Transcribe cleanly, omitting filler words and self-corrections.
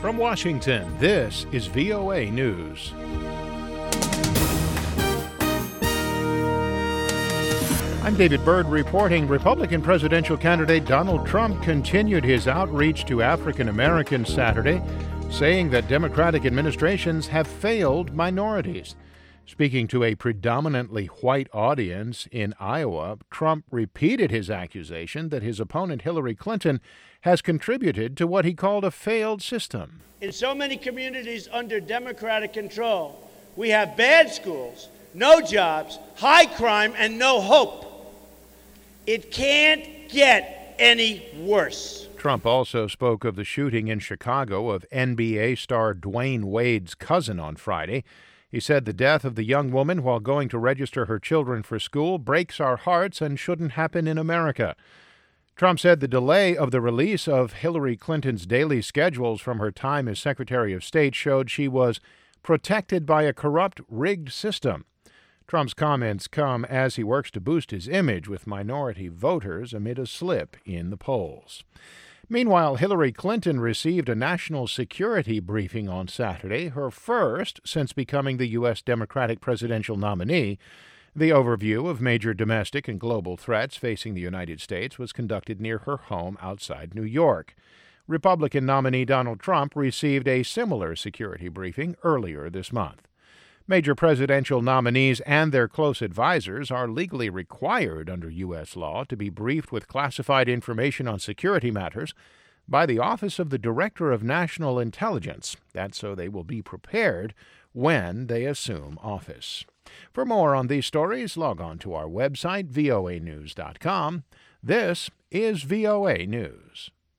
From Washington, this is VOA News. I'm David Byrd reporting. Republican presidential candidate Donald Trump continued his outreach to African Americans Saturday, saying that Democratic administrations have failed minorities. Speaking to a predominantly white audience in Iowa, Trump repeated his accusation that his opponent Hillary Clinton has contributed to what he called a failed system. In so many communities under Democratic control, we have bad schools, no jobs, high crime, and no hope. It can't get any worse. Trump also spoke of the shooting in Chicago of NBA star Dwayne Wade's cousin on Friday. He said the death of the young woman while going to register her children for school breaks our hearts and shouldn't happen in America. Trump said the delay of the release of Hillary Clinton's daily schedules from her time as Secretary of State showed she was protected by a corrupt, rigged system. Trump's comments come as he works to boost his image with minority voters amid a slip in the polls. Meanwhile, Hillary Clinton received a national security briefing on Saturday, her first since becoming the U.S. Democratic presidential nominee. The overview of major domestic and global threats facing the United States was conducted near her home outside New York. Republican nominee Donald Trump received a similar security briefing earlier this month. Major presidential nominees and their close advisors are legally required under U.S. law to be briefed with classified information on security matters by the Office of the Director of National Intelligence. That's so they will be prepared when they assume office. For more on these stories, log on to our website, voanews.com. This is VOA News.